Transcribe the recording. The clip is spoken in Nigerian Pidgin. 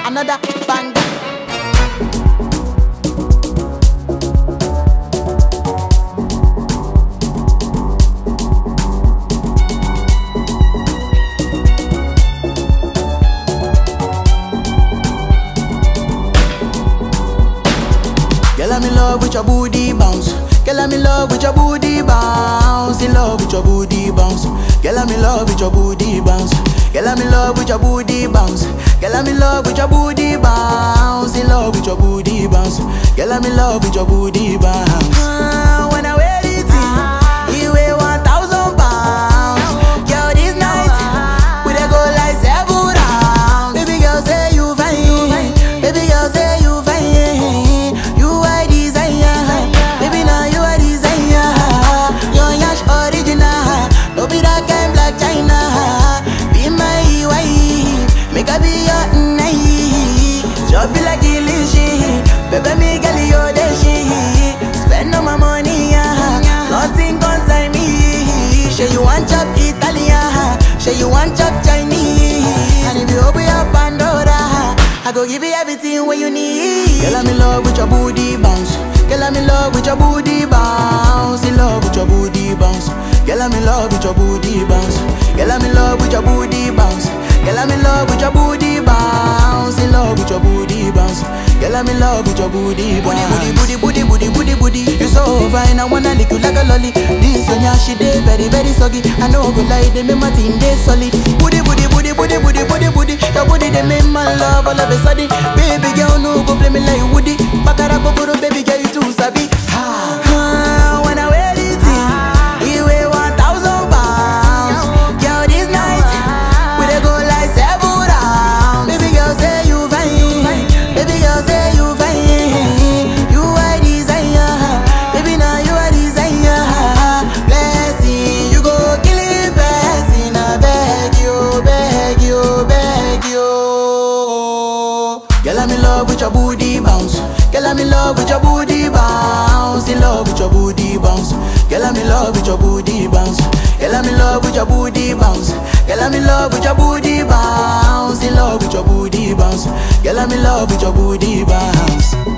another banger. Girl, I'm in love with your booty bounce. Girl, I'm in love with your booty bounce. In love with your booty bounce. Girl, I'm in love with your booty bounce. Girl, I'm in love with your booty bounce. Girl, I'm in love with your booty bounce. In love with your booty bounce. Girl, I'm in love with your booty bounce. When I wear it, you weigh 1,000 pounds. Girl, this night we dey go like 7 rounds. Baby girl, say you fine. Baby girl, say you fine. You are desire. Baby, now you are desire. Your yash original. Don't be that kind black China. Be my wife. Make I be your night. Just be like illusion. Baby, me girl, you the shit. Spend all my money, nothing concern me. Say you want chop Italian. Say you want chop Chinese. And if you open your Pandora, I go give you everything what you need. Girl, I'm in love with your booty bounce. Girl, I'm in love with your booty bounce. In love with your booty bounce. Girl, I'm in love with your booty bounce. Girl, I'm in love with your booty bounce. Girl, I'm in love with your booty bounce. In love with your booty bounce. Girl, I'm in love with your booty bounce. Booty. You so fine, I wanna lick you like a lolly. This one, yeah, she dey very, very soggy. I know go lie, they make my team dey solid. Booty. Your booty, they make my love all of a sudden. Baby girl, no go play me like Woody. Bakara go put baby girl, you too sabi. When I wear it, you weigh 1,000 pounds. Girl, this night we dey go like 7 rounds. Baby girl, say you fine. Baby girl, say you fine. You are desire. Baby, now you are desire. Blessing, you go kill it, blessing. I beg you. Girl, I'm in love with your booty bounce. Girl, I'm in love with your booty bounce. In love with your booty bounce. Girl, I'm in love with your booty bounce. Girl, I'm in love with your booty bounce. Girl, I'm in love with your booty bounce. In love with your booty bounce. Girl, I'm in love with your booty bounce.